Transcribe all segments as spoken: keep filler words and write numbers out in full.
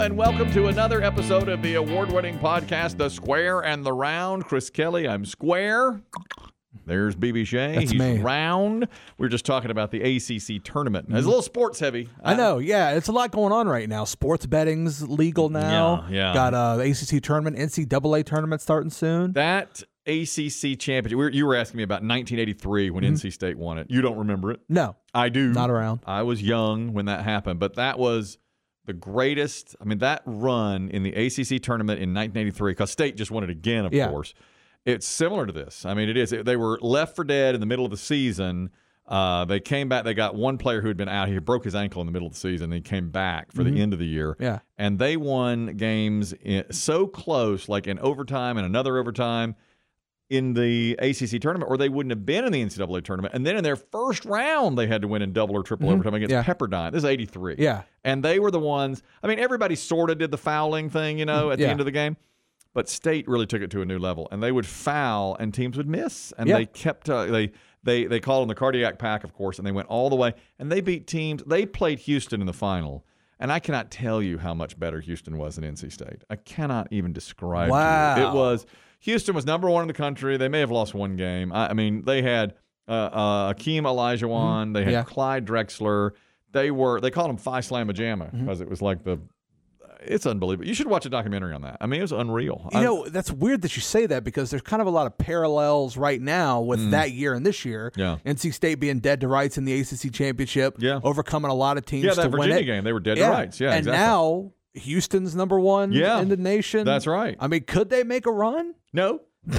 and welcome to another episode of the award-winning podcast, The Square and the Round. Chris Kelly, I'm square. There's B B Shea. That's He's me. round. We We're just talking about the A C C tournament. It's a little sports heavy. I know, yeah. It's a lot going on right now. Sports betting's legal now. Yeah, yeah. Got uh, the A C C tournament, N C double A tournament starting soon. That A C C championship, we were- you were asking me about nineteen eighty-three when N C State won it. You don't remember it. No, I do. not around. I was young when that happened, but that was the greatest. I mean, that run in the A C C tournament in nineteen eighty-three, because State just won it again, of Yeah. course. It's similar to this. I mean, it is. They were left for dead in the middle of the season. Uh, they came back. They got one player who had been out. He broke his ankle in the middle of the season. And he came back for Mhm. the end of the year. Yeah. And they won games in, so close, like in overtime and another overtime in the A C C tournament, or they wouldn't have been in the N C double A tournament. And then in their first round, they had to win in double or triple Mhm. overtime against Yeah. Pepperdine. This is eighty-three. Yeah. And they were the ones, I mean, everybody sort of did the fouling thing, you know, at the Yeah. end of the game. But State really took it to a new level. And they would foul, and teams would miss. And Yeah. they kept, uh, they they they called them the cardiac pack, of course, and they went all the way. And they beat teams. They played Houston in the final. And I cannot tell you how much better Houston was than N C State. I cannot even describe Wow. to you. It was, Houston was number one in the country. They may have lost one game. I, I mean, they had uh, uh, Akeem Olajuwon. Mhm. They had Yeah. Clyde Drexler. They were, they called him Phi Slamma Jamma Mhm. because it was like the, it's unbelievable. You should watch a documentary on that. I mean, it was unreal. You I- know, that's weird that you say that because there's kind of a lot of parallels right now with Mm. that year and this year. Yeah. N C State being dead to rights in the A C C championship. Yeah. Overcoming a lot of teams yeah, to that win Virginia it. game, they were dead yeah. to rights. Yeah, and exactly. now Houston's number one Yeah. in the nation. That's right. I mean, could they make a run? No.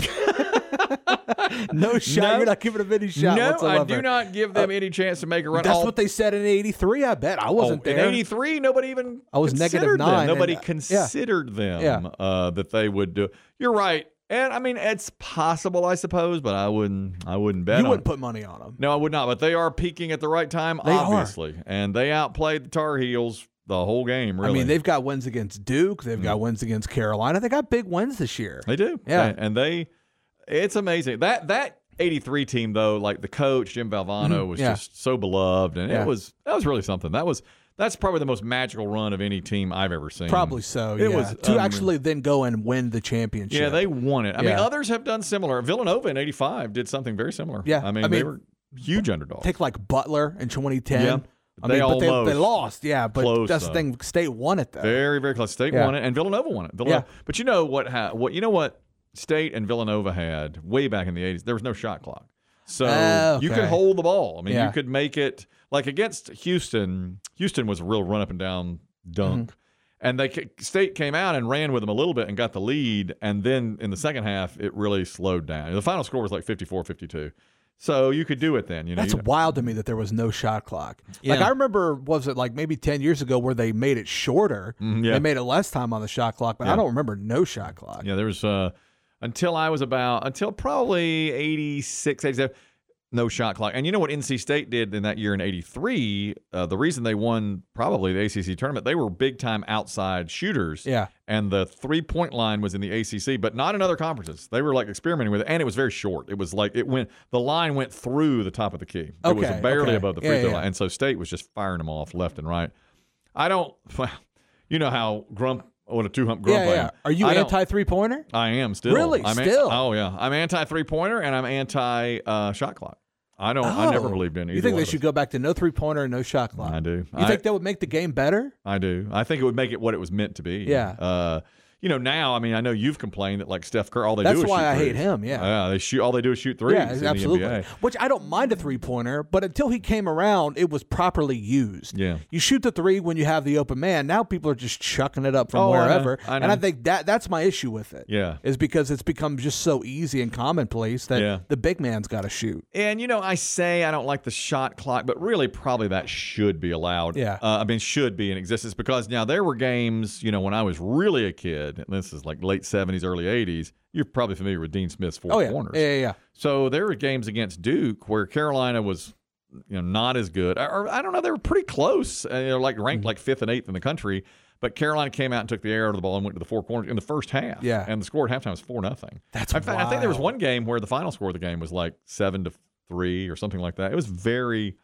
No shot. No. You're not giving them any shot no, whatsoever. I do not give them any chance to make a run. That's All- what they said in eighty-three, I bet. I wasn't oh, there. In eighty-three, nobody even I was negative considered them. nine, Nobody and, uh, yeah. considered them Yeah. uh, that they would do. You're right. And, I mean, it's possible, I suppose, but I wouldn't I wouldn't bet You on wouldn't it. put money on them. No, I would not. But they are peaking at the right time, They are. obviously. And they outplayed the Tar Heels the whole game, really. I mean, they've got wins against Duke. They've got wins against Carolina. They got big wins this year. They do. Yeah. And, and they, it's amazing. That that eighty-three team, though, like the coach, Jim Valvano, Mhm. was Yeah. just so beloved. And Yeah. it was, that was really something. That was, that's probably the most magical run of any team I've ever seen. Probably so, It yeah. was to unreal. actually then go and win the championship. Yeah, they won it. I mean, Yeah. others have done similar. Villanova in eighty-five did something very similar. Yeah. I mean, I they mean, were huge underdogs. Take like Butler in twenty ten. Yeah. I They mean, but they, almost- they lost, yeah. But Close, that's the though. thing. State won it, though. Very, very close. State Yeah. won it, and Villanova won it. Villanova. Yeah. But you know what? Ha- what you know what State and Villanova had way back in the eighties? There was no shot clock, so Oh, you okay. could hold the ball. I mean, Yeah. you could make it like against Houston. Houston was a real run up and down dunk. Mm-hmm. And they ca- State came out and ran with them a little bit and got the lead. And then in the second half, it really slowed down. The final score was like fifty-four fifty-two. So you could do it then. You know, That's you- wild to me that there was no shot clock. Like Yeah. I remember, was it like maybe ten years ago where they made it shorter? Mhm, yeah. They made it less time on the shot clock, but Yeah. I don't remember no shot clock. Yeah, there was uh, until I was about until probably eighty-six, eighty-seven, no shot clock. And you know what N C State did in that year in eighty-three? Uh, the reason they won probably the A C C tournament, they were big time outside shooters. Yeah. And the three point line was in the A C C, but not in other conferences. They were like experimenting with it, and it was very short. It was like it went the line went through the top of the key. It was Okay, barely okay. above the free Yeah, throw yeah. line, and so State was just firing them off left and right. I don't. You know how Grump. What a two hump grump Yeah, I yeah. am. Are you I don't- anti three pointer? I am still. Really? I'm an- Still? oh yeah. I'm anti three pointer and I'm anti uh, shot clock. I don't. I never believed in either. You think one they of should those. go back to no three pointer and no shot clock? I do. You I, think that would make the game better? I do. I think it would make it what it was meant to be. Yeah. Uh, you know, now I mean, I know you've complained that like Steph Curry, all they That's do is why shoot I hate threes. him, yeah. Yeah. They shoot. All they do is shoot threes. Yeah, in absolutely. The N B A. Which I don't mind a three pointer, but until he came around, it was properly used. Yeah. You shoot the three when you have the open man. Now people are just chucking it up from Oh, I know. wherever. I And know. I think that that's my issue with it. Yeah. Is because it's become just so easy and commonplace that Yeah. the big man's got to shoot. And, you know, I say I don't like the shot clock, but really probably that should be allowed. Yeah. Uh, I mean, should be in existence because now there were games, you know, when I was really a kid, and this is like late seventies, early eighties, you're probably familiar with Dean Smith's four Oh, yeah. corners. Yeah, yeah, yeah. So there were games against Duke where Carolina was, you know, not as good. Or, or I don't know, they were pretty close. Uh, you know, like ranked Mm-hmm. like fifth and eighth in the country. But Carolina came out and took the air out of the ball and went to the four corners in the first half. Yeah. And the score at halftime was four nothing. That's in fact, I think there was wild. one game where the final score of the game was like seven to three or something like that. It was very,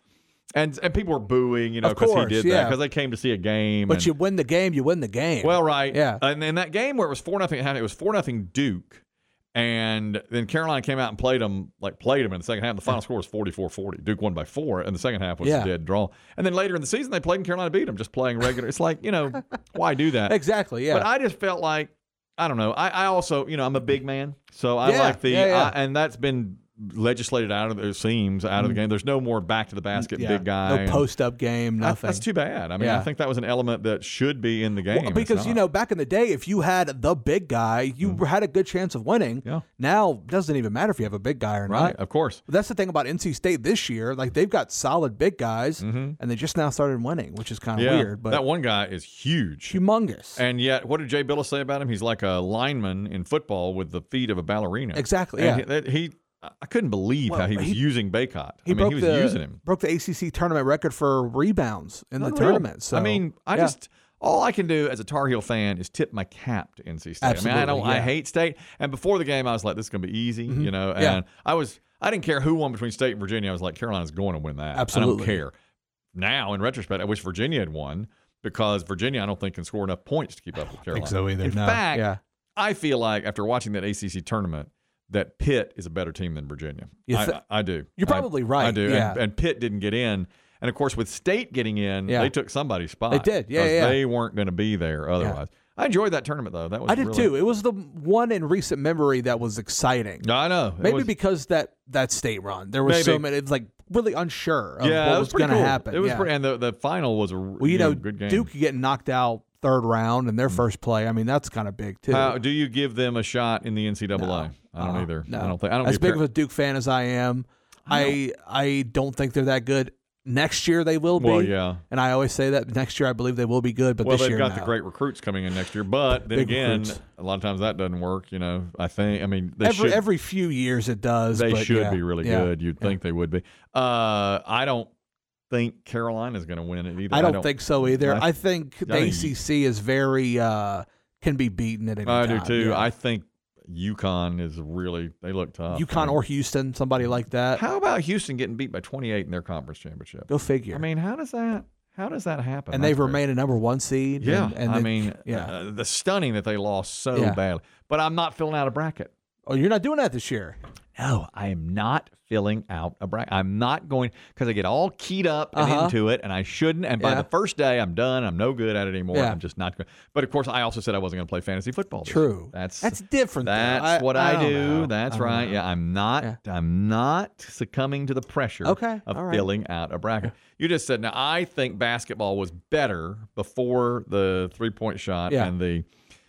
And and people were booing, you know, Of because he course, did yeah. that, because they came to see a game. But and, you win the game, you win the game. well, right. Yeah. And in that game where it was four nothing, it was four nothing Duke. And then Carolina came out and played them, like played them in the second half. The final score was forty-four forty. Duke won by four, and the second half was Yeah. a dead draw. And then later in the season, they played and Carolina beat them, just playing regular. It's like, you know, why do that? Exactly, yeah. But I just felt like, I don't know. I, I also, you know, I'm a big man, so I Yeah, like the, yeah, yeah. I, and that's been legislated out of the, it seems, out of the game. There's no more back to the basket Yeah. big guy. No and- post-up game, that- nothing. That's too bad. I mean, Yeah. I think that was an element that should be in the game. Well, It's because, you not. know, back in the day, if you had the big guy, you had a good chance of winning. Yeah. Now, it doesn't even matter if you have a big guy or right, not. of course. But that's the thing about N C State this year. Like, they've got solid big guys, and they just now started winning, which is kind of Yeah, weird. But that one guy is huge. humongous. And yet, what did Jay Billis say about him? He's like a lineman in football with the feet of a ballerina. Exactly, And yeah. he, that- he, I couldn't believe Well, how he was he- using Baycott. he I mean, broke he was the using him. broke the A C C tournament record for rebounds in the Unreal. tournament. So I mean, I yeah. just all I can do as a Tar Heel fan is tip my cap to N C State. I mean, I Absolutely, don't. I yeah. hate State. And before the game, I was like, "This is going to be easy," you know. And Yeah. I was. I didn't care who won between State and Virginia. I was like, Carolina's going to win that. Absolutely. I don't care. Now, in retrospect, I wish Virginia had won because Virginia, I don't think, can score enough points to keep up with Carolina. think so either. In No. fact, Yeah. I feel like after watching that A C C tournament, that Pitt is a better team than Virginia. You I, thi- I, I do. You're probably I, right. I do. Yeah. And, and Pitt didn't get in. And of course, with State getting in, Yeah. they took somebody's spot. They did. Yeah, 'cause yeah, yeah. They weren't going to be there otherwise. I enjoyed that tournament though. That was I did really, too. It was the one in recent memory that was exciting. I know. It Maybe was- because that that state run, there was so Maybe. many. It's like really unsure of yeah, what it was, was pretty going to cool. happen. It was yeah. pretty, and the, the final was a well, you know, good game. Duke getting knocked out third round in their first play. I mean, that's kind of big too. How, do you give them a shot in the N C double A? No. I don't Uh-uh. either. No. I don't think. I don't as give big Car- of a Duke fan as I am, I I I don't think they're that good. Next year they will be. Well, yeah. And I always say that next year I believe they will be good, but Well, this they've year got no. the great recruits coming in next year, but then Big again, recruits. a lot of times that doesn't work. You know, I think. I mean, they every should. every few years it does. they but should yeah, be really yeah, good. You'd yeah. think they would be. Uh, I don't think Carolina's going to win it either. I don't, think so either. I- I, think the I think- A C C is very uh, can be beaten at any I time. do too. Yeah. I think UConn is really. They look tough. UConn or Houston, somebody like that. How about Houston getting beat by twenty-eight in their conference championship? Go figure. I mean, how does that? How does that happen? and That's they've great. remained a number one seed. Yeah, and, and I then- mean, yeah. uh, the stunning that they lost so Yeah. badly. But I'm not filling out a bracket. Oh, you're not doing that this year. No, I am not filling out a bracket. I'm not going because I get all keyed up and Uh-huh. into it, and I shouldn't. And by Yeah. the first day, I'm done. I'm no good at it anymore. Yeah. I'm just not going. But of course, I also said I wasn't going to play fantasy football. this True. year. That's That's different. though. That's what I, don't do. know. That's I don't right. know. Yeah, I'm not. Yeah. I'm not succumbing to the pressure Okay, of all right. filling out a bracket. You just said. Now, I think basketball was better before the three point shot Yeah. and the.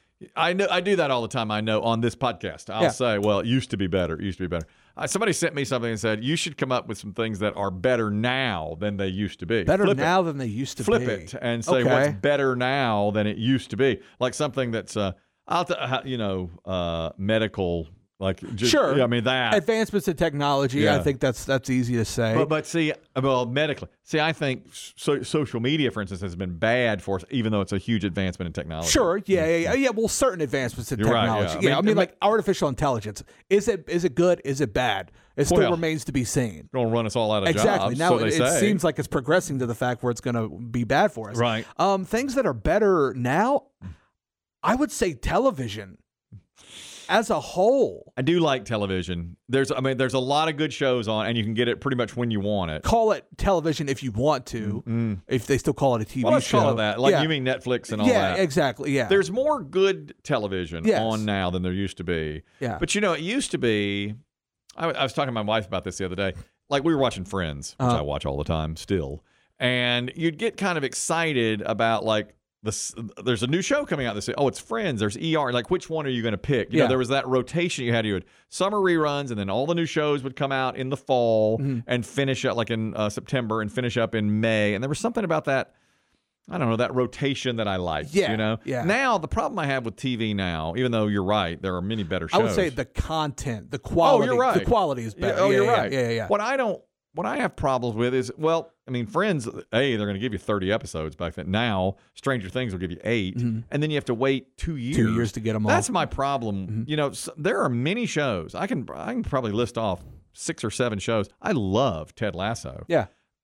I know I do that all the time. I know on this podcast, I'll Yeah. say, "Well, it used to be better. It used to be better." Uh, somebody sent me something and said, "You should come up with some things that are better now than they used to be. Better Flip it. now than they used to Flip be. it and say Okay. what's better now than it used to be. Like something that's, uh, I'll t- uh, you know, uh, medical. Like, just, Sure. yeah, I mean that. Advancements in technology. I Yeah. think that's that's easy to say. But, but see, well, medically, see, I think so, social media, for instance, has been bad for us, even though it's a huge advancement in technology. Sure, yeah, yeah, yeah, yeah. Well, certain advancements in You're right, technology. yeah. Yeah, I I mean- mean, I like artificial intelligence. Is it is it good? Is it bad? It still Well, remains to be seen. Going to run us all out of Exactly. jobs. Now so they it, say. it seems like it's progressing to the fact where it's going to be bad for us. Right. Um, things that are better now, I would say television as a whole. I do like television. There's, I mean, there's a lot of good shows on, and you can get it pretty much when you want it. Call it television if you want to, if they still call it a T V Well, let's show. call it that. Like yeah. you mean Netflix and all yeah, that. exactly. Yeah. There's more good television Yes. on now than there used to be. Yeah. But you know, it used to be. I, I was talking to my wife about this the other day. Like we were watching Friends, which Uh-huh. I watch all the time still, and you'd get kind of excited about like this. There's a new show coming out this. Oh, it's Friends. There's E R. Like which one are you going to pick? You Yeah. know, there was that rotation you had. You had summer reruns, and then all the new shows would come out in the fall Mm-hmm. and finish up like in uh, September and finish up in May. And there was something about that. I don't know, that rotation that I liked. Yeah, You know? yeah. Now, the problem I have with T V now, even though you're right, there are many better shows. I would say the content, the quality. Oh, you're right. The quality is Yeah, better. oh, Yeah, you're yeah, right. Yeah, yeah, yeah. What I don't, what I have problems with is, well, I mean, Friends, A, they're going to give you thirty episodes back then. Now, Stranger Things will give you eight, and then you have to wait two years. Mm-hmm. Two years to get 'em all. That's my problem. Mm-hmm. You know, s there are many shows. I can, I can probably list off six or seven shows. I love Ted Lasso. Yeah.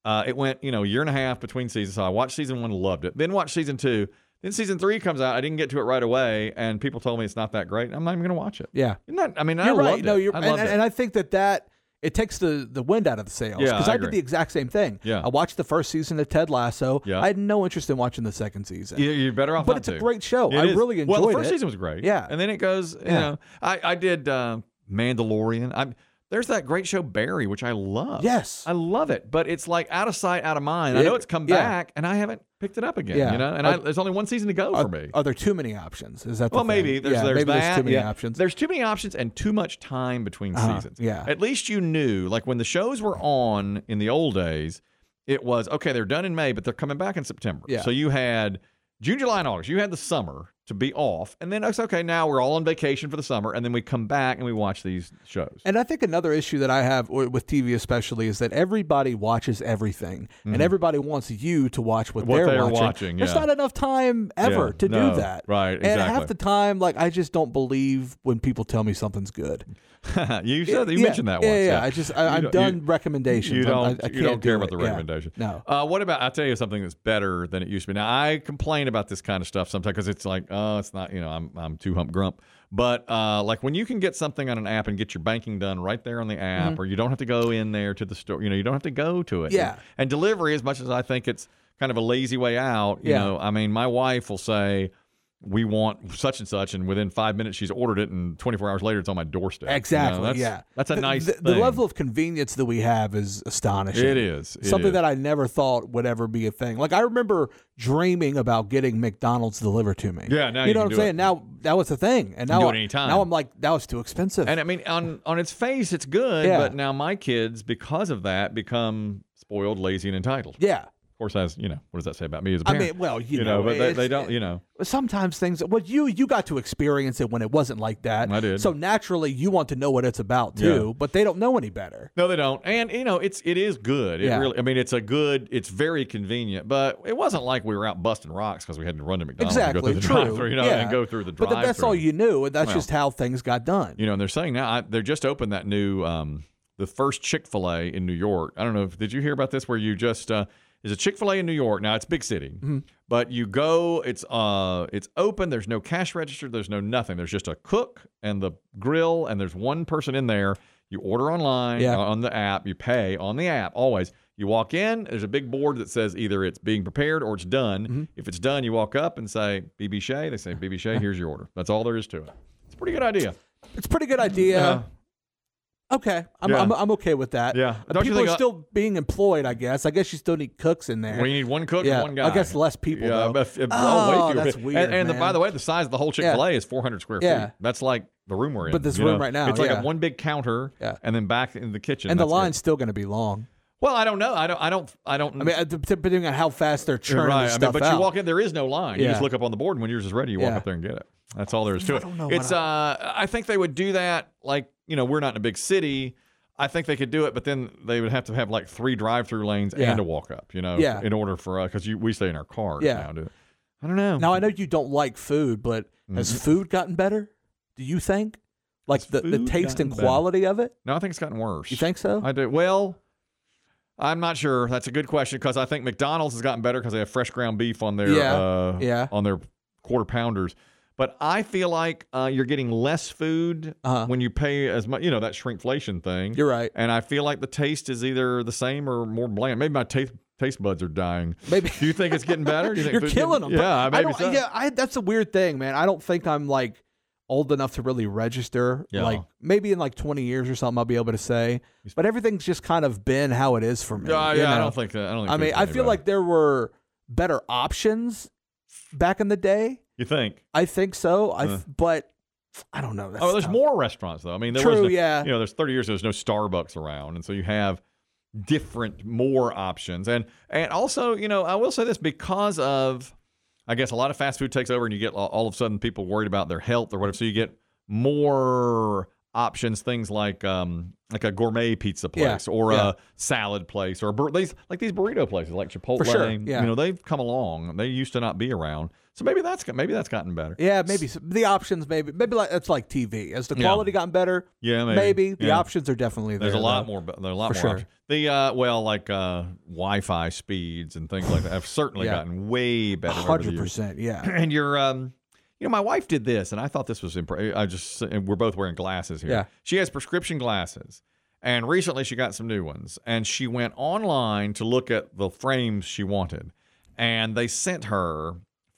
Uh, it went, you know, a year and a half between seasons. So I watched season one, loved it. Then watched season two. Then season three comes out. I didn't get to it right away, and people told me it's not that great. I'm not even going to watch it. Yeah. Isn't that, I mean, I you're right. loved No, it. you're, I and, loved and, it. and I think that that it takes the, the wind out of the sails. Yeah, Because I I, did agree. the exact same thing. Yeah. I watched the first season of Ted Lasso. Yeah. I had no interest in watching the second season. You- You're better off But not it's a to. great show. It I is. really enjoyed it. Well, the first season was great. Yeah. And then it goes, you Yeah. know, I, I did uh, Mandalorian. I There's that great show, Barry, which I love. Yes. I love it. But it's like out of sight, out of mind. I It- know it's come yeah. back, and I haven't picked it up again, Yeah. you know? And Are- I, there's only one season to go Are, for me. are there too many options? Is that the Well, thing? maybe there's yeah, there's maybe that. there's too many yeah. options. There's too many options and too much time between Uh-huh, seasons. yeah. At least you knew, like when the shows were on in the old days, it was okay. They're done in May, but they're coming back in September. Yeah. So you had June, July, and August. You had the summer to be off, and then it's okay. Now we're all on vacation for the summer, and then we come back and we watch these shows. And I think another issue that I have w- with T V especially is that everybody watches everything, and everybody wants you to watch what, Mm-hmm. What they're, they're watching. watching, There's yeah. not enough time ever Yeah, to no, do that. right, And half exactly. the time, like I just don't believe when people tell me something's good. you said you yeah, mentioned that yeah, once. Yeah, I just I, You I'm don't- done you- recommendations. You I'm- don't. I, I you can't don't care do about it. the Yeah. recommendation. No. Uh, what about? I'll tell you something that's better than it used to be. Now I complain about this kind of stuff sometimes because it's like, oh, it's not. You know, I'm I'm too hump grump. But uh, like when you can get something on an app and get your banking done right there on the app, Mm-hmm. or you don't have to go in there to the store. You know, you don't have to go to it. Yeah. And, and delivery, as much as I think it's kind of a lazy way out. You Yeah. know, I mean, my wife will say, we want such and such, and within five minutes she's ordered it, and twenty-four hours later it's on my doorstep. You know, Exactly. that's, yeah. that's a The- nice the, thing. the level of convenience that we have is astonishing. It is. It Something is. that I never thought would ever be a thing. Like I remember dreaming about getting McDonald's delivered to me. Yeah, now you you know can what I'm do saying. it. Now that was a thing, and now do it I- anytime. now I'm like, that was too expensive. And I mean, on on its face, it's good, Yeah. but now my kids, because of that, become spoiled, lazy, and entitled. yeah, Of course, as you know, what does that say about me as a I parent? mean, well, you, you know, but they, it's- they don't, you know. Sometimes things. Well, you you got to experience it when it wasn't like that. I did. So naturally, you want to know what it's about too. Yeah. But they don't know any better. No, they don't. And you know, it's it is good. It Yeah. really. I mean, it's a good. It's very convenient. But it wasn't like we were out busting rocks because we had to run to McDonald's Exactly. and go through the True. drive-through, you know, Yeah. and go through the But drive-through. th- that's all you knew, and that's Well. just how things got done. You know, and they're saying now I, they're just opened that new um, the first Chick-fil-A in New York. I don't know if did you hear about this where you just uh, there's a Chick-fil-A in New York. Now it's big city, Mm-hmm. but you go, it's uh it's open, there's no cash register, there's no nothing. There's just a cook and the grill, and there's one person in there. You order online Yeah. uh, on the app, you pay on the app always. You walk in, there's a big board that says either it's being prepared or it's done. Mm-hmm. If it's done, you walk up and say, B B Shea. They say, B B Shea, here's your order. That's all there is to it. It's a pretty good idea. It's a pretty good idea. Uh, Okay, I'm, Yeah. I'm I'm okay with that. Yeah. Uh, Don't you people think are I- still being employed, I guess. I guess you still need cooks in there. We need one cook yeah, and one guy. I guess less people. Yeah, though. but if, if, Oh, way fewer that's people. weird, And, and the, man. by the way, the size of the whole Chick-fil-A is four hundred square Yeah. feet. That's like the room we're in. But this you room know? right now, it's like yeah. a one big counter, Yeah. and then back in the kitchen. and the That's it. line's still going to be long. Well, I don't know. I don't. I don't. I don't. I mean, uh, d- depending on how fast they're You're churning right. this I mean, stuff but out. you walk in, there is no line. You Yeah. just look up on the board, and when yours is ready, you walk Yeah. up there and get it. That's all there is to I it. don't know It's. what Uh, I think they would do that. Like, you know, we're not in a big city. I think they could do it, but then they would have to have like three drive-through lanes Yeah. and a walk up. You know, Yeah. in order for us, because we stay in our cars Yeah. now. Do I don't know. Now I know you don't like food, but has Mm-hmm. food gotten better? Do you think? Like Has the, the food taste and gotten better? quality of it? No, I think it's gotten worse. You think so? I do. Well, I'm not sure. That's a good question because I think McDonald's has gotten better because they have fresh ground beef on their Yeah. uh, Yeah. on their quarter pounders. But I feel like uh, you're getting less food Uh-huh. when you pay as much. You know that shrinkflation thing. You're right. And I feel like the taste is either the same or more bland. Maybe my taste taste buds are dying. Maybe. Do you think it's getting better? Do you think You're food's killing getting- them. Yeah, I maybe don't, so. yeah, I, that's a weird thing, man. I don't think I'm like old enough to really register. Yeah. Like maybe in like twenty years or something, I'll be able to say. But everything's just kind of been how it is for me. Yeah, you yeah. I know? don't think that. I don't think. I mean, food's I getting feel better. like there were better options back in the day. you think. I think so. I Uh. but I don't know. That's Oh, there's tough. more restaurants though. I mean, there True, was no, yeah. You know, there's thirty years. There was no Starbucks around, and so you have different, more options, and and also, you know, I will say this because of, I guess, a lot of fast food takes over, and you get all, all of a sudden people worried about their health or whatever. So you get more options, things like um, like a gourmet pizza place Yeah, or yeah. a salad place or a bur- these like these burrito places like Chipotle. For sure, yeah. You know, they've come along. They used to not be around. So maybe that's maybe that's gotten better. Yeah, maybe some, the options. Maybe maybe like it's like T V. As the Yeah. quality gotten better, Yeah, maybe. the Yeah. options are definitely there. There's a lot though. more. There's a lot For more. sure. Options. The uh, well, like uh, Wi-Fi speeds and things like that have certainly Yeah. gotten way better. over the Hundred years. percent. Yeah. And you're, um, you know, my wife did this, and I thought this was impressive. I just, and we're both wearing glasses here. Yeah. She has prescription glasses, and recently she got some new ones, and she went online to look at the frames she wanted, and they sent her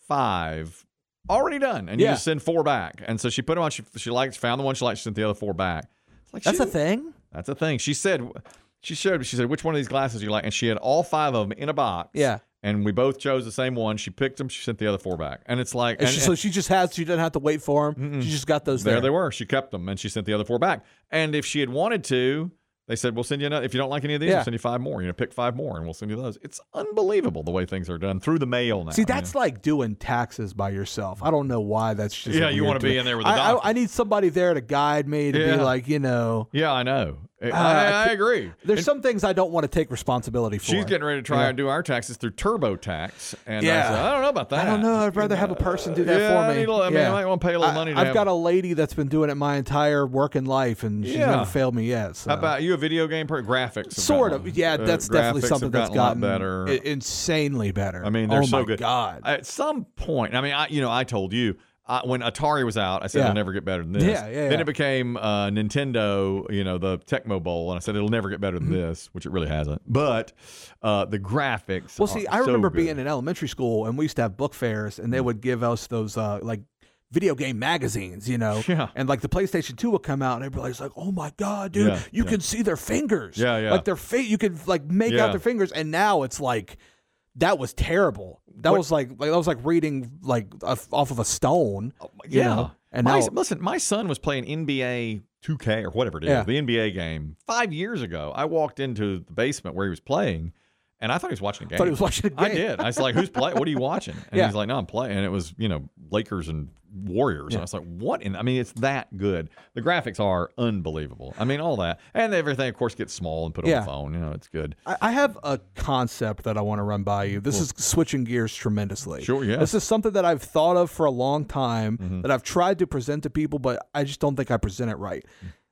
five already done, and you Yeah. just send four back. And so she put them on. She she liked, found the one she liked, she sent the other four back. It's like That's she, a thing. That's a thing. She said, she showed, she said, which one of these glasses you like? And she had all five of them in a box. Yeah. And we both chose the same one. She picked them. She sent the other four back. And it's like, And and, she, so she just has. She doesn't have to wait for them. She just got those there there. they were. She kept them and she sent the other four back. And if she had wanted to, they said, we'll send you another. If you don't like any of these, Yeah. we'll send you five more. You know, pick five more and we'll send you those. It's unbelievable the way things are done through the mail now. See, that's like doing taxes by yourself. I don't know why that's just. Yeah, a you weird wanna be thing. in there with the I, doctor. I, I need somebody there to guide me to Yeah. be like, you know. yeah, I know. I, Uh, I, I agree. There's some things I don't want to take responsibility for. She's getting ready to try Yeah. and do our taxes through TurboTax. And I, Yeah. said, I don't know about that. I don't know. I'd rather have a person do that yeah, for I, me. need a little, I mean, Yeah. I might want to pay a little I- money to I've have- got a lady that's been doing it my entire working life, and she's Yeah. never failed me yet. So. How about you? A video game per graphics? have Sort gotten- of, yeah. uh, That's definitely graphics something have that's gotten, gotten a lot better. i- insanely better. I mean, they're oh so my good. God. At some point, I mean, I you know, I told you uh, when Atari was out, I said Yeah. it'll never get better than this. Yeah, yeah, Then yeah. it became uh, Nintendo, you know, the Tecmo Bowl, and I said it'll never get better than this, which it really hasn't. But uh, the graphics. Well, see, are I so remember good. being in elementary school, and we used to have book fairs, and they would give us those uh, like video game magazines, you know, Yeah. and like the PlayStation two would come out, and everybody's like, "Oh my God, dude, Yeah, you yeah. can see their fingers, Yeah, yeah. like their face, you could like make Yeah. out their fingers." And now it's like that was terrible. That What- was like like that was like reading like off off of a stone. you Yeah. know? And my, now listen, my son was playing N B A two K or whatever it is, Yeah. the N B A game, five years ago. I walked into the basement where he was playing, and I thought he was watching a game. thought he was watching a game. I did. I was like, "Who's playing? What are you watching?" And Yeah. he's like, "No, I'm playing." And it was, you know, Lakers and Warriors. And I was like, "What?" In, I mean, it's that good. The graphics are unbelievable. I mean, all that, and everything, of course, gets small and put on Yeah. the phone. You know, it's good. I I have a concept that I want to run by you. This is switching gears tremendously. Sure, yes. This is something that I've thought of for a long time, Mm-hmm. that I've tried to present to people, but I just don't think I present it right.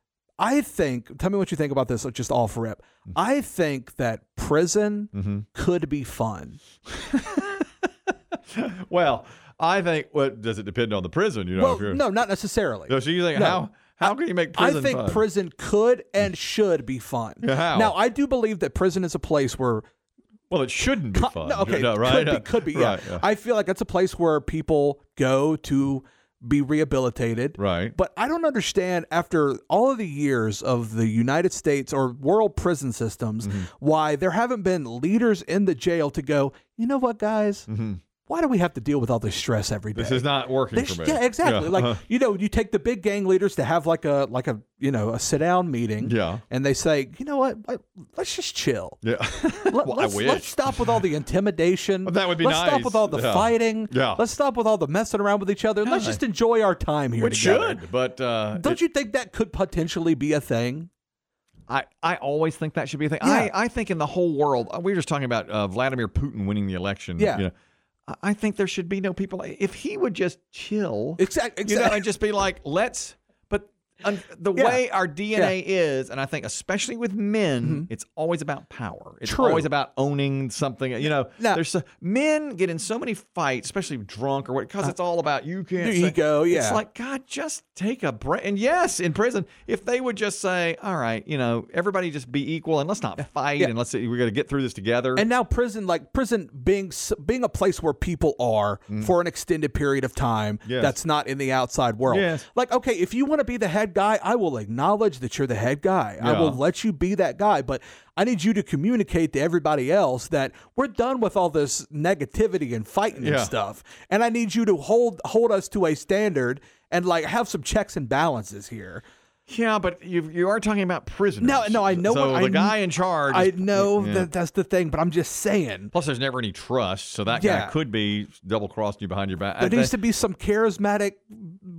I think, tell me what you think about this, just off rip. Mm-hmm. I think that prison could be fun. Well, I think. What does it depend on the prison? You know, if Well, you're, no, not necessarily. So you think No. how how can you make I prison think fun? prison could and should be fun. Yeah, how? Now, I do believe that prison is a place where Well, it shouldn't be Co- fun. No, okay, No, right? could be, could be. Yeah. Right, yeah. I feel like that's a place where people go to be rehabilitated. Right. But I don't understand, after all of the years of the United States or world prison systems, Mm-hmm. why there haven't been leaders in the jail to go, you know what, guys? Why do we have to deal with all this stress every day? Mm-hmm. This is not working They for sh- me. Yeah, exactly. Yeah, Like uh-huh. you know, you take the big gang leaders to have like a like a you know a sit down meeting. Yeah. And they say, you know what? Let- Let's just chill. Yeah. Let, Well, I let's, wish. let's stop with all the intimidation. Well, that would be let's nice. stop with all the Yeah. fighting. Yeah. Let's stop with all the messing around with each other. Let's Yeah. just enjoy our time here Which together. should, but uh, Don't it- you think that could potentially be a thing? I, I always think that should be a thing. Yeah. I, I think in the whole world, we were just talking about uh, Vladimir Putin winning the election. Yeah. You know, I- I think there should be no people. If he would just chill, Exact- you know, exact- and just be like, let's. But un, the Yeah. way our D N A is, and I think especially with men, it's always about power. It's True. always about owning something. You know, Now- there's so, men get in so many fights, especially drunk or what, because it's all about you can't. Your say- ego, It's yeah. like, God, just take a break. And yes, in prison, if they would just say, all right, you know, everybody just be equal and let's not fight Yeah. and let's we got to get through this together. And now prison, like prison being s- being a place where people are for an extended period of time, Yes. that's not in the outside world. Yes. Like, okay, if you want to be the head guy, I will acknowledge that you're the head guy. I Yeah. will let you be that guy, but I need you to communicate to everybody else that we're done with all this negativity and fighting and Yeah. stuff. And I need you to hold hold us to a standard and like have some checks and balances here. yeah, but you you are talking about prisoners. No, no, I know So what- the I- guy in charge. I is- know yeah. that that's the thing, but I'm just saying. Plus, there's never any trust, so that Yeah. guy could be double crossing you behind your back. There I needs think- to be some charismatic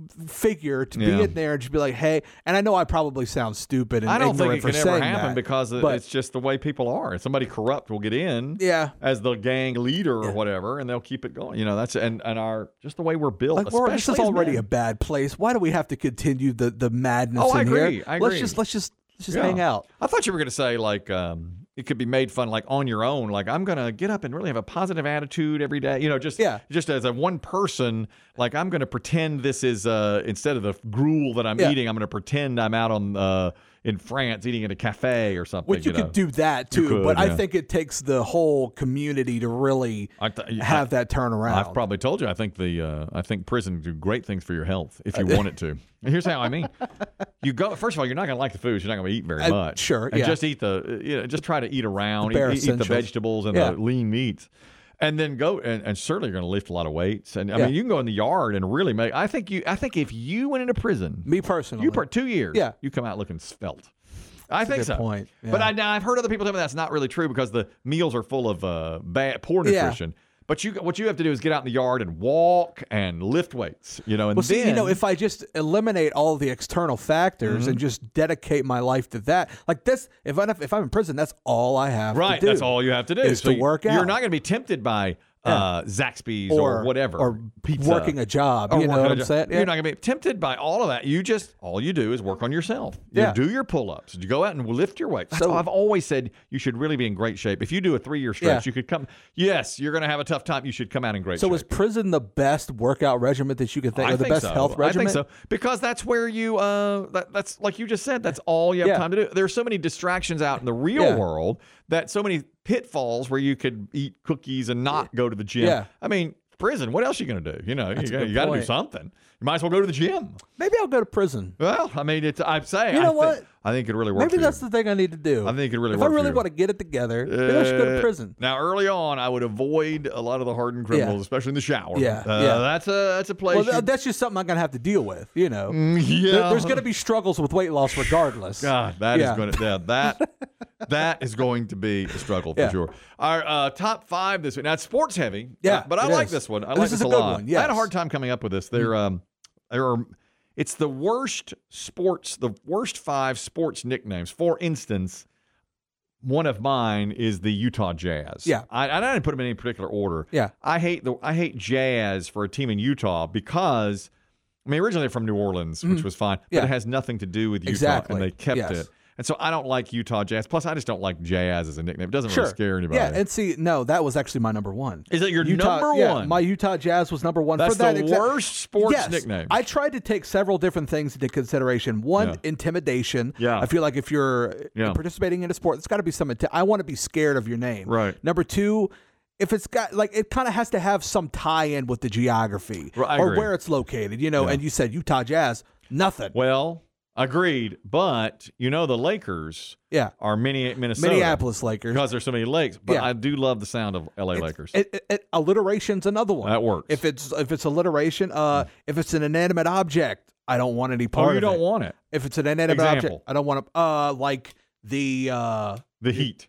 figure to Yeah. be in there and just be like, hey, and I know I probably sound stupid and I don't think ignorant it for can ever saying happen that, because but- it's just the way people are. Somebody corrupt will get in yeah. as the gang leader or whatever, and they'll keep it going. You know, that's and, and our just the way we're built. Like we're, this is especially as already men. a bad place. Why do we have to continue the the madness Oh, I in agree. here? I Let's agree. just let's just let's just Yeah. hang out. I thought you were going to say like um, it could be made fun like on your own. Like I'm going to get up and really have a positive attitude every day. You know, just Yeah. just as a one person. Like I'm going to pretend this is uh, instead of the gruel that I'm Yeah. eating, I'm going to pretend I'm out on uh, in France eating at a cafe or something. Which you, know? could do that You too, could, but I yeah. think it takes the whole community to really I th- have that turnaround. I've probably told you. I think the uh, I think prison do great things for your health if you want it to. And here's how I mean: you go. First of all, you're not going to like the food. So you're not going to eat very Uh, much. sure, And yeah. just eat the. You know, just try to eat around. The bare eat, eat the essentials. vegetables and Yeah. the lean meats. And then go and, and certainly you're going to lift a lot of weights. And I Yeah. mean, you can go in the yard and really make. I think you. I think if you went into prison, Me personally, you per two years, Yeah. you come out looking svelte. I think good so. point, But yeah. I, now I've heard other people tell me that's not really true because the meals are full of uh, bad, poor Yeah. nutrition. But you, what you have to do is get out in the yard and walk and lift weights, you know. And Well, see, then, you know, if I just eliminate all the external factors Mm-hmm. and just dedicate my life to that, like this, if I if I'm in prison, that's all I have right, to do. that's all you have to do is So to you- work You're out. not going to be tempted by uh, Zaxby's or, whatever, or pizza, working a job. or You know working what a I'm job. saying? You're not going to be tempted by all of that. You just all you do is work on yourself. You Yeah. do your pull-ups. You go out and lift your weights. That's So- all I've always said. You should really be in great shape. If you do a three-year stretch, Yeah. you could come. Yes, you're going to have a tough time. You should come out in great So shape. is prison the best workout regimen that you could think, I or the think best so. health regimen? I think so because that's where you. Uh, that, that's like you just said. That's all you have Yeah. time to do. There's so many distractions out in the real Yeah. world that so many pitfalls where you could eat cookies and not go to the gym. Yeah. I mean, prison. What else are you going to do? You know, That's a you got good you got to do point. something. You might as well go to the gym. Maybe I'll go to prison. Well, I mean, it's. I'm saying. You know I what? Think, I think it really works. Maybe for that's you. the thing I need to do. I think it could really if work I for really you. want to get it together, maybe I should go to Uh, prison. Now, early on, I would avoid a lot of the hardened criminals, Yeah. especially in the shower. Yeah, Uh, yeah. That's a that's a place. Well, you- th- that's just something I'm gonna have to deal with. You know, yeah. There- there's gonna be struggles with weight loss regardless. God, that is Yeah. going to yeah, that that is going to be a struggle for Yeah. sure. Our uh, top five this week. Now it's sports heavy. Yeah, uh, but I it like is. this one. I This like is this a a, good lot. one, I had a yes. hard time coming up with this. They're um, there are. It's the worst sports, the worst five sports nicknames. For instance, one of mine is the Utah Jazz. Yeah. I, I didn't put them in any particular order. Yeah. I hate the I hate Jazz for a team in Utah because I mean originally they're from New Orleans, which was fine, but Yeah. it has nothing to do with Utah, Exactly. and they kept Yes. it. And so I don't like Utah Jazz. Plus, I just don't like Jazz as a nickname. It doesn't Sure. really scare anybody. Yeah, and see, no, that was actually my number one. Is it your Utah, number yeah, one? My Utah Jazz was number one. That's for that the exact- worst sports yes, nickname. I tried to take several different things into consideration. One, Yeah. intimidation. Yeah. I feel like if you're Yeah. participating in a sport, it's got to be some. Inti- I want to be scared of your name. Right. Number two, if it's got like it kind of has to have some tie-in with the geography Right, I or agree. where it's located. You know, Yeah. and you said Utah Jazz, nothing. Well, agreed. But you know the Lakers yeah. are mini Minnesota. Minneapolis Lakers. Because there's so many lakes. But Yeah. I do love the sound of L A It's- Lakers. It, it, it- alliteration's another one. That works. If it's if it's alliteration, uh, if it's an inanimate object, I don't want any part oh, you of don't it. want it. If it's an inanimate Example. object, I don't want to. Uh, like the uh, The Heat.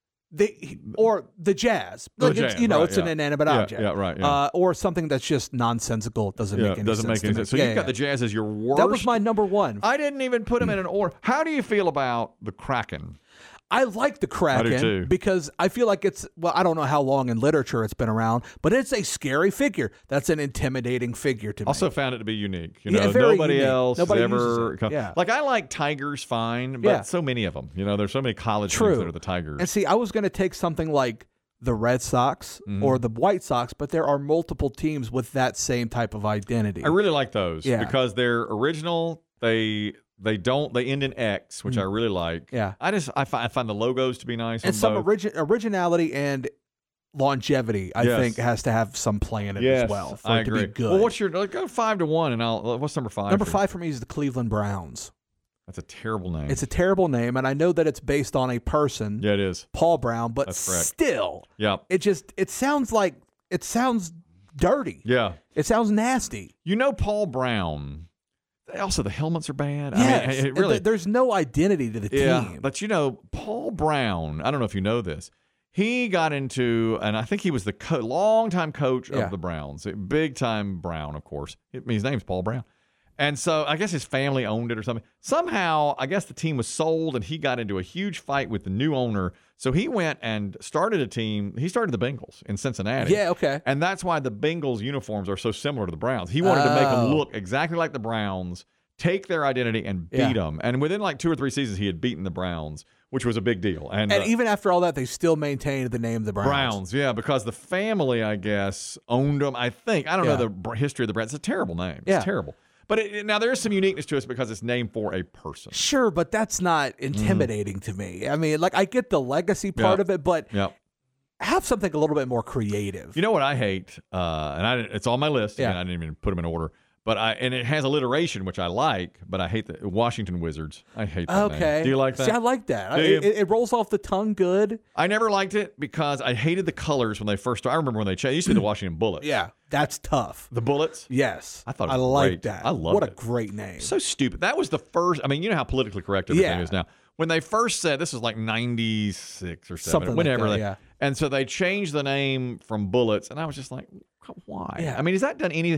the or the jazz. The Like it's, jazz, you know, right, it's an yeah. inanimate Yeah, object. yeah, right, yeah. Uh, or something that's just nonsensical. It doesn't Yeah, make any doesn't sense. make any to me. sense. So Yeah, you've got yeah. the Jazz as your worst. That was my number one. I didn't even put them in an order. How do you feel about the Kraken? I like the Kraken too. because I feel like it's, well, I don't know how long in literature it's been around, but it's a scary figure. That's an intimidating figure to me. Also found it to be unique. You Yeah, know, very nobody unique. else Nobody ever. uses it. come- Yeah. Like I like Tigers fine, but Yeah. so many of them. You know, there's so many college True. teams that are the Tigers. And see, I was going to take something like the Red Sox Mm-hmm. or the White Sox, but there are multiple teams with that same type of identity. I really like those Yeah. because they're original. They they don't they end in X, which I really like. Mm. Yeah. I just I find, I find the logos to be nice. and on some both. origi- originality and longevity, I Yes. think, has to have some play in it Yes, as well for I it to agree. be good. Well, what's your like, go five to one, and I'll what's number five? Number for you? five for me is the Cleveland Browns. That's a terrible name. It's a terrible name, and I know that it's based on a person, yeah, it is. Paul Brown, but That's correct. still, Yeah, it just it sounds like it sounds dirty. yeah. It sounds nasty. You know, Paul Brown. Also, the helmets are bad. Yes, I mean, it and really. th- there's no identity to the Yeah, team. but you know, Paul Brown, I don't know if you know this. He got into, and I think he was the co- longtime coach Yeah. of the Browns, big time Brown, of course. It, his name's Paul Brown. And so I guess his family owned it or something. Somehow, I guess the team was sold and he got into a huge fight with the new owner. So he went and started a team. He started the Bengals in Cincinnati. Yeah, okay. And that's why the Bengals uniforms are so similar to the Browns. He wanted oh. to make them look exactly like the Browns, take their identity and beat yeah. them. And within like two or three seasons, he had beaten the Browns, which was a big deal. And, and uh, even after all that, they still maintained the name of the Browns. Browns, yeah, because the family, I guess, owned them. I think. I don't yeah. know the history of the Browns. It's a terrible name. It's yeah. terrible. But it, now there is some uniqueness to it because it's named for a person. Sure, but that's not intimidating mm. to me. I mean, like I get the legacy part yep. of it, but yep. have something a little bit more creative. You know what I hate? Uh, and I, it's on my list. Yeah. And I didn't even put them in order. But I and it has alliteration, which I like, but I hate the Washington Wizards. I hate that Okay. name. Do you like that? See, I like that. I, it, it rolls off the tongue good. I never liked it because I hated the colors when they first started. I remember when they changed. It used to be the Washington Bullets. Yeah, that's tough. The Bullets? Yes. I thought it I was like great. that. I love What it. a great name. So stupid. That was the first. I mean, you know how politically correct everything Yeah. is now. When they first said, this was like ninety-six or seven, Something whenever. like that, they, yeah. And so they changed the name from Bullets, and I was just like, why? Yeah. I mean, has that done any?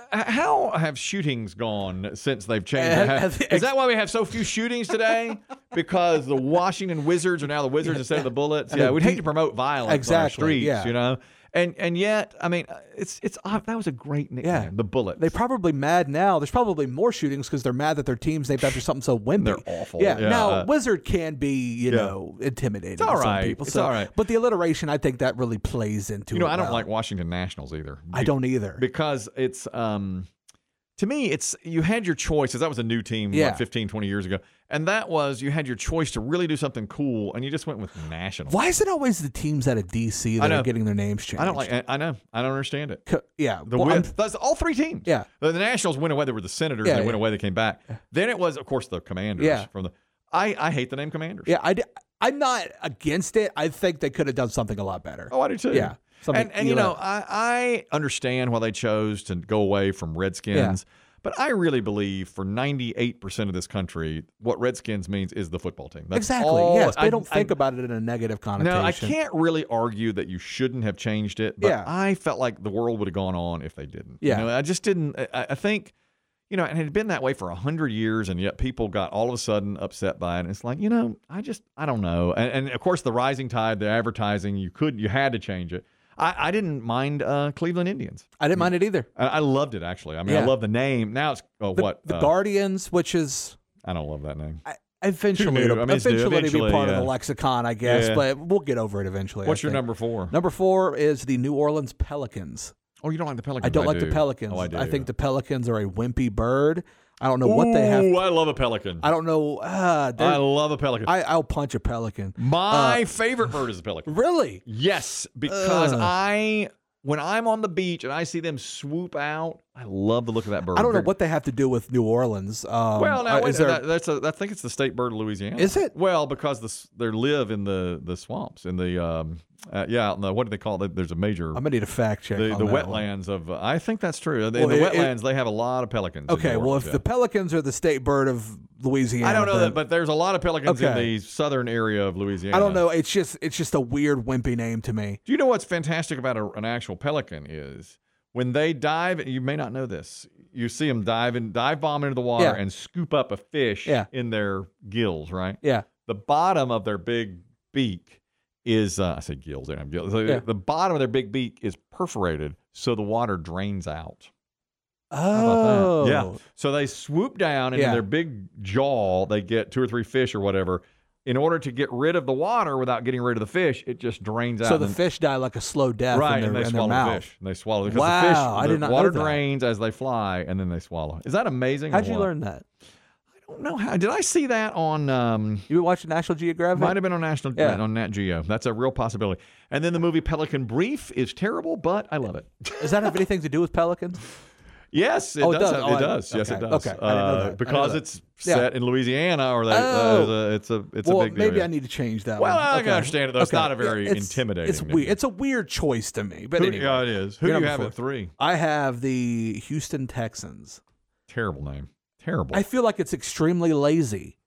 How have shootings gone since they've changed? Uh, it? has- Is that why we have so few shootings today? Because the Washington Wizards are now the Wizards instead of the Bullets. And Yeah, the we'd hate D- to promote violence Exactly, on our streets, yeah. you know. And and yet, I mean, it's it's uh, that was a great nickname, Yeah. the Bullets. They probably mad now. There's probably more shootings because they're mad that their team's named after something so wimpy. They're awful. Yeah. Yeah, Now, uh, Wizard can be, you yeah. know, intimidating It's all to some right. people. It's so- all right. But the alliteration, I think that really plays into You know, it I don't well. like Washington Nationals either. I don't either. Because it's, um, to me, it's you had your choices. That was a new team Yeah. what, fifteen, twenty years ago. And that was you had your choice to really do something cool, and you just went with Nationals. Why is it always the teams out of D C I that know. are getting their names changed? I don't like. I I know. I don't understand it. Co- Yeah. The well, win, I'm- that's all three teams. Yeah. The, the Nationals went away. They were the Senators. Yeah, and they yeah. went away. They came back. Then it was, of course, the Commanders. Yeah. From the. I, I hate the name Commanders. Yeah, I, I'm not against it. I think they could have done something a lot better. Oh, I do too. Yeah. Something And, and you era. know, I, I understand why they chose to go away from Redskins, but I really believe for ninety-eight percent of this country, what Redskins means is the football team. That's Exactly. all- Yes. They I- don't I- think about it in a negative connotation. No, I can't really argue that you shouldn't have changed it, but Yeah. I felt like the world would have gone on if they didn't. Yeah. You know, I just didn't. I, I think, you know, and it had been that way for a hundred years, and yet people got all of a sudden upset by it. And it's like, you know, I just, I don't know. And, and of course, the rising tide, the advertising, you could, you had to change it. I, I didn't mind uh, Cleveland Indians. I didn't mind it either. I, I loved it actually. I mean, I Yeah. love the name. Now it's oh, The, what the uh, Guardians, which is I don't love that name. I, eventually, Too new. it'll, I mean, it's new. eventually, it'll be Eventually, part of yeah. the lexicon, I guess. Yeah. But we'll get over it eventually. What's I your think. number four? Number four is the New Orleans Pelicans. Oh, you don't like the Pelicans? I don't like do. the Pelicans. Oh, I do. I think the Pelicans are a wimpy bird. I don't know what they have. Ooh, I love a pelican. I don't know. Uh, I they're- love a pelican. I, I'll punch a pelican. My favorite bird is a pelican. Really? Yes, because Ugh. I when I'm on the beach and I see them swoop out, I love the look of that bird. I don't know Very- what they have to do with New Orleans. Um, Well, now uh, wait, is there, that, that's a, I think it's the state bird of Louisiana. Is it? Well, because the, s- they live in the, the swamps in the um, uh, yeah, out in the, what do they call it? There's a major I'm gonna need a fact check. the, on the that one. wetlands of. Uh, I think that's true. In Well, the it- it- wetlands, they have a lot of pelicans. in Okay, New well, Orleans, if yeah. the pelicans are the state bird of Louisiana, I don't know then- that, but there's a lot of pelicans in Okay. the southern area of Louisiana. I don't know. It's just it's just a weird wimpy name to me. Do you know what's fantastic about a, an actual pelican is when they dive? You may not know this. You see them dive and dive bomb into the water Yeah. and scoop up a fish Yeah. in their gills. Right. Yeah. The bottom of their big beak is uh, I say gills. They don't have gills. So Yeah. The bottom of their big beak is perforated, so the water drains out. Oh, How about that? Yeah. So they swoop down, and in Yeah. their big jaw, they get two or three fish or whatever. In order to get rid of the water without getting rid of the fish, it just drains out. So the and- fish die like a slow death right, in their, and they in their swallow mouth. the fish. And they swallow it because Wow, the fish, I the did not know water that. drains as they fly, and then they swallow. Is that amazing? or How'd you what? learn that? I don't know how. Did I see that on? Um, You been watching National Geographic? might have been on National Yeah. on Nat Geo. That's a real possibility. And then the movie Pelican Brief is terrible, but I love it. Does that have anything to do with pelicans? Yes, it Oh, it does. does. have- Oh, it I- does. Yes, it okay. does. Okay. I didn't know that. I Uh, didn't because know that. it's Yeah. set in Louisiana, or they, Oh. uh, it's a it's well, a big deal. maybe yeah. I need to change that Well, one. I Okay. can understand it, though. It's Okay. not a very Yeah, it's- intimidating It's nickname. weird. It's a weird choice to me. But Who- anyway, yeah, it is. Who You're do you number have four. at three? I have the Houston Texans. Terrible name. Terrible. I feel like it's extremely lazy.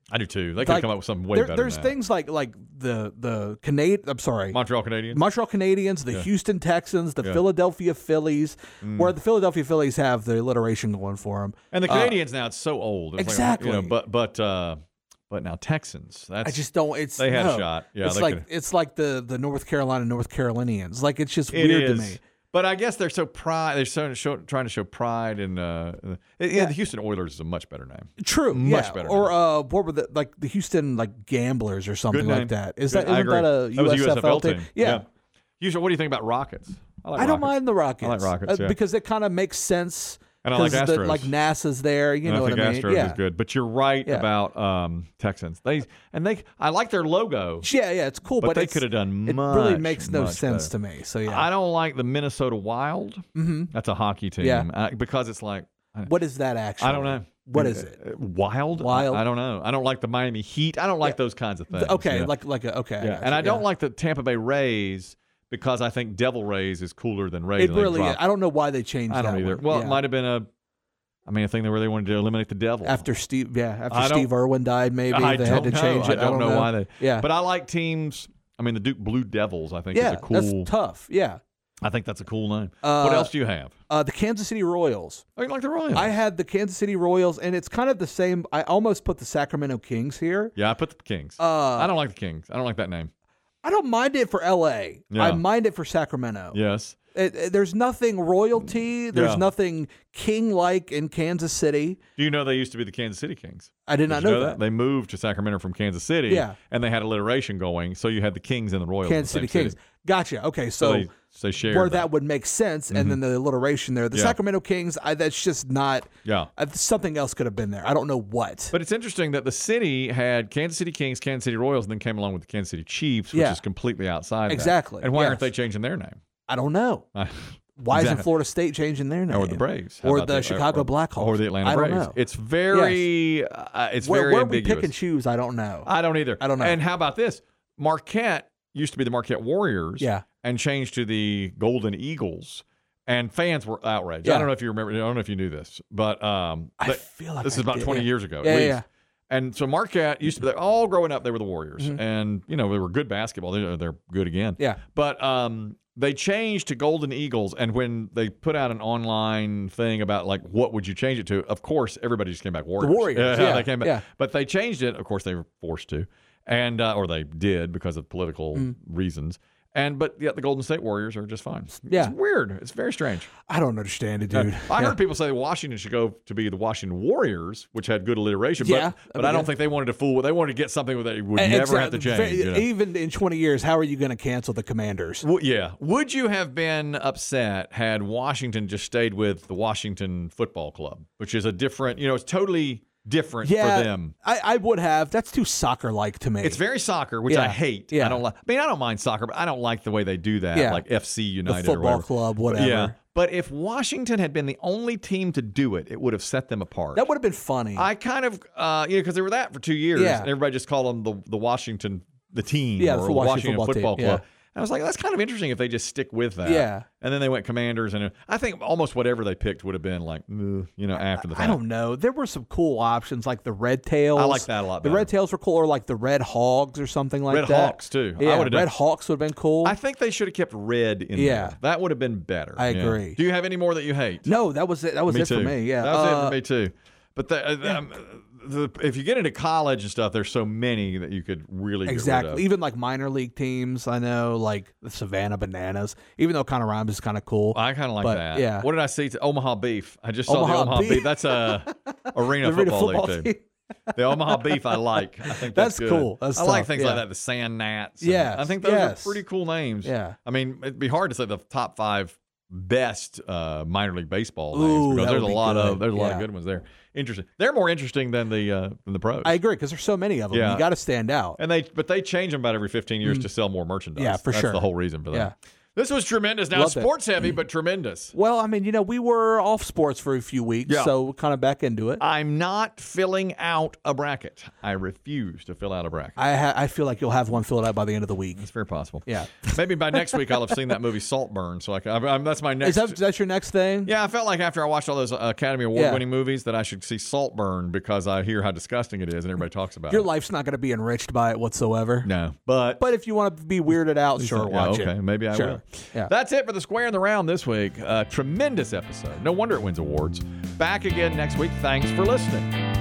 I do too. They could Like, come up with something way there, better there's than that. things like like the the Canadian. I'm sorry, Montreal Canadiens. Montreal Canadiens, the Yeah. Houston Texans, the Yeah. Philadelphia Phillies, Mm. where the Philadelphia Phillies have the alliteration going for them. and the uh, Canadians now, it's so old. It's exactly. Like, you know, but but uh, but now Texans. That's I just don't. It's they had no. a shot. Yeah, it's they like could- it's like the the North Carolina North Carolinians. Like it's just It weird is. to me. But I guess they're so pride. They're so show, trying to show pride in. Uh, uh, yeah, Yeah. the Houston Oilers is a much better name. True, Much yeah. better Or uh, what were the like the Houston like Gamblers or something Good like name. that? Is Good- that I isn't agree. that a That was a U S F L team? Yeah. Houston, what do you think about Rockets? I like I don't Rockets. mind the Rockets. I like Rockets, uh, yeah. because it kind of makes sense. And I like 'cause the- Astros. like NASA's there. You And know I what think I mean? Astros yeah. is good, but you're right Yeah. about um, Texans. They and they. I like their logo, Yeah, yeah, it's cool, but, but, they it's- could have done. It much, really makes no much sense better. to me. So yeah, I don't like the Minnesota Wild. mm-hmm. That's a hockey team. Yeah. uh, because it's like What is that actually? I don't know. What is it? Uh, Wild? Wild? I, I don't know. I don't like the Miami Heat. I don't like those kinds of things. Okay, you know? like like a, okay. yeah. got And you, I don't yeah. like the Tampa Bay Rays because I think Devil Rays is cooler than Rays. It and they really. drop- Is. I don't know why they changed. I don't that either. one. Well, Yeah. it might have been a. I mean, a thing that where they wanted to eliminate the devil. after Steve. Yeah, after I don't- Steve Irwin died, maybe I they don't had to know. change it. I don't, know, why they. Yeah, But I like teams. I mean, the Duke Blue Devils. I think yeah, is a cool. that's tough. Yeah. I think that's a cool name. Uh, what else do you have? Uh, the Kansas City Royals. Oh, you like the Royals? I had the Kansas City Royals, and it's kind of the same. I almost put the Sacramento Kings here. yeah, I put the Kings. Uh, I don't like the Kings. I don't like that name. I don't mind it for L A. Yeah. I mind it for Sacramento. Yes. It, it- there's nothing royalty. There's Yeah. nothing king-like in Kansas City. Do you know they used to be the Kansas City Kings? I did Did not you know, that. They moved to Sacramento from Kansas City. Yeah. And they had alliteration going, so you had the Kings and the Royals. in Kansas the City same Kings. Gotcha. Okay, so, So, they, so they shared where that. would make sense, and then the alliteration there. The Yeah. Sacramento Kings, I, that's just not. Yeah. I, something else could have been there. I don't know what. But it's interesting that the city had Kansas City Kings, Kansas City Royals, and then came along with the Kansas City Chiefs, which Yeah. is completely outside of that. Exactly, And why yes. aren't they changing their name? I don't know. Why isn't Exactly. Florida State changing their name? Or the Braves. How Or about the that? Chicago or, Blackhawks. Or the Atlanta I don't Braves. know. It's very, uh, it's Where, very where we ambiguous. pick and choose, I don't know. I don't either. I don't know. And how about this? Marquette used to be the Marquette Warriors. Yeah. And changed to the Golden Eagles. And fans were outraged. I Yeah. don't know if you remember. I don't know if you knew this, but um, I but feel like this I is about did, twenty yeah. years ago. Yeah, at yeah, least. yeah. And so Marquette used to be all growing up. They were the Warriors, Mhm. and you know they were good basketball. They're, they're good again. Yeah. But um, they changed to Golden Eagles, and when they put out an online thing about like what would you change it to, of course everybody just came back Warriors. Warriors, yeah, they came back. yeah. But they changed it. Of course they were forced to, and uh, or they did because of political Mm. reasons. And but yet the Golden State Warriors are just fine. Yeah. It's weird. It's very strange. I don't understand it, dude. I Yeah. heard people say Washington should go to be the Washington Warriors, which had good alliteration. Yeah, but, but I I mean, don't think they wanted to fool. They wanted to get something that would And never have exactly- to change. ve- you know? Even in twenty years, how are you going to cancel the Commanders? Well, yeah. Would you have been upset had Washington just stayed with the Washington Football Club, which is a different, you know, it's totally different Yeah, for them. I, I would have. That's too soccer-like to me. It's very soccer, which I Yeah, hate. yeah. I don't like. I mean, I don't mind soccer, but I don't like the way they do that, Yeah. like F C the United or football whatever. club, whatever. Yeah. But if Washington had been the only team to do it, it would have set them apart. That would have been funny. I kind of, uh, you know, because they were that for two years. Yeah. And everybody just called them the the Washington, the team, Yeah, or the the Washington Washington, football Football team, Club. yeah. And I was like, that's kind of interesting if they just stick with that. Yeah. And then they went Commanders, and I think almost whatever they picked would have been like, "Ugh," you know, after the fact. I don't know. There were some cool options like the Red Tails. I like that a lot The better. Red Tails were cool, or like the Red Hogs or something like Red that. Hawks too. Yeah, I would have Red done. Hawks would have been cool. I think they should have kept red in Yeah. there. That would have been better. I Yeah. agree. Do you have any more that you hate? no, that was it. That was me it too. for me. Yeah, that was it Uh, for me too. But the, uh, um, the, if you get into college and stuff, there's so many that you could really Exactly. get rid of. Even like minor league teams, I know, like the Savannah Bananas, even though it kind of rhymes is kind of cool. I kind of like But, that. yeah. What did I see? To Omaha Beef. I just saw Omaha the Omaha Beef. Beef. That's a arena The Arena football, football league team. team. The Omaha Beef I like. I think that's, That's good. cool. That's I like tough. things Yeah. like that. The Sand Gnats. and Yes, I think those yes. are pretty cool names. Yeah. I mean, it'd be hard to say the top five best uh, minor league baseball Ooh, names that because there's a would be lot of good. there's a lot Yeah. of good ones there. Interesting. They're more interesting than the uh, than the pros. I agree because there's so many of them. Yeah. You got to stand out. and they but they change them about every fifteen years to sell more merchandise. Mm. Yeah, for That's sure. the whole reason for that. Yeah. This was tremendous. Now, Loved it. sports heavy, but tremendous. Well, I mean, you know, we were off sports for a few weeks, Yeah. so we're kind of back into it. I'm not filling out a bracket. I refuse to fill out a bracket. I ha- I feel like you'll have one filled out by the end of the week. It's very possible. Yeah. Maybe by next week I'll have seen that movie Saltburn. So I can, I'm, I'm, that's my next. Is that, is that your next thing? Yeah, I felt like after I watched all those uh, Academy Award-winning movies that I should see Saltburn because I hear how disgusting it is and everybody talks about Your it. life's not going to be enriched by it whatsoever. No, but But if you want to be weirded out, sure, yeah, watch okay, it. maybe I Sure. will. Yeah. That's it for the Square in the Round this week. Uh, tremendous episode. No wonder it wins awards. Back again next week. Thanks for listening.